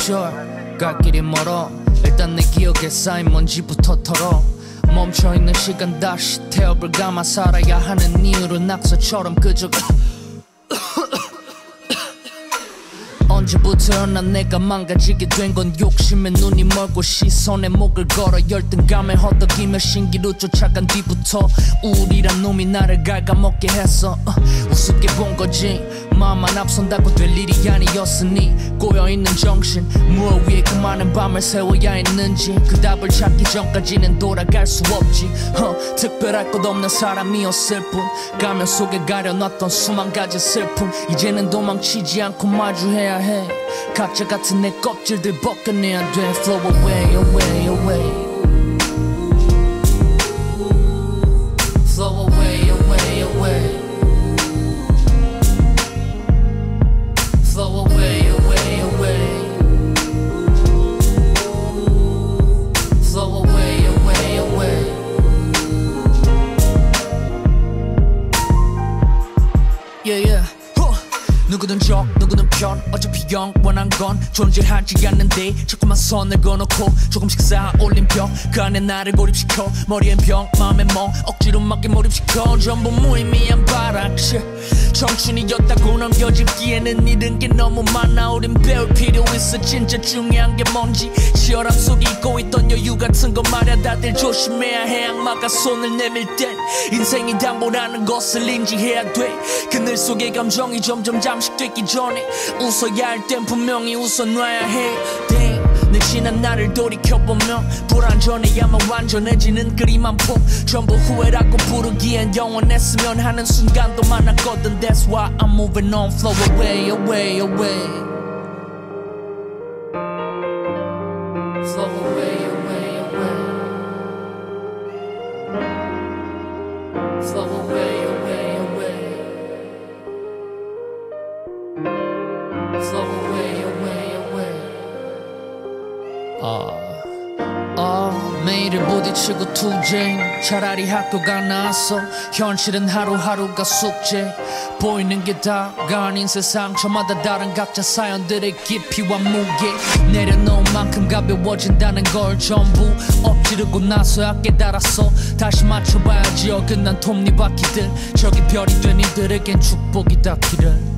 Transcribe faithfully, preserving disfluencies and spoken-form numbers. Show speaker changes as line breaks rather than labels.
sure 갈 길이 멀어 일단 내 기억에 쌓인 먼지부터 털어 멈춰있는 시간 다시 태엽을 감아 살아야 하는 이유로 낙서처럼 그저 언제부터였나 내가 망가지게 된 건 욕심에 눈이 멀고 시선에 목을 걸어 열등감에 허덕이며 신기루 쫓아간 뒤부터 우울이란 놈이 나를 갉아먹게 했어 uh, 우습게 본 거지 마음만 앞선다고 될 일이 아니었으니 꼬여있는 정신 무엇 위에 그 많은 밤을 세워야 했는지 그 답을 찾기 전까지는 돌아갈 수 없지 uh, 특별할 것 없는 사람이었을 뿐 가면 속에 가려놨던 수만 가지 슬픔 이제는 도망치지 않고 마주해야 해 가짜 같은 내 껍질들 벗겨내야 돼 Flow away, away, away Flow away, away, away Flow away, away, away Flow away, away, away Yeah, yeah 누구든 적, 누구든 편 어차피 영원한 건 존재하지 않는데 자꾸만 선을 그어놓고 조금씩 쌓아 올린 벽 그 안에 나를 고립시켜 머리엔 병, 마음엔 멍 억지로 맞게 몰입시켜 전부 무의미한 바락실 청춘이었다고 넘겨지기에는 잃은 게 너무 많아 우린 배울 필요 있어 진짜 중요한 게 뭔지 치열함 속에 잊고 있던 여유 같은 거 말야 다들 조심해야 해 악마가 손을 내밀 땐 인생이 담보라는 것을 인지해야 돼 그늘 속의 감정이 점점 잠식되기 전에 웃어야 할 땐 분명히 웃어놔야 해 Damn. 내 지난 나를 돌이켜보면 불완전해야만 완전해지는 그림 한 폭 전부 후회라고 부르기엔 영원했으면 하는 순간도 많았거든 That's why I'm moving on Flow away, away, away Flow away, away, away Flow away, away, away Flow away, away, away 아, 아, 매일을 부딪히고 투쟁 차라리 학교가 나았어 현실은 하루하루가 숙제 보이는 게 다가 아닌 세상 저마다 다른 각자 사연들의 깊이와 무게 내려놓은 만큼 가벼워진다는 걸 전부 엎지르고 나서야 깨달았어 다시 맞춰봐야지 어긋난 톱니바퀴들 저기 별이 된 이들에겐 축복이 닿기를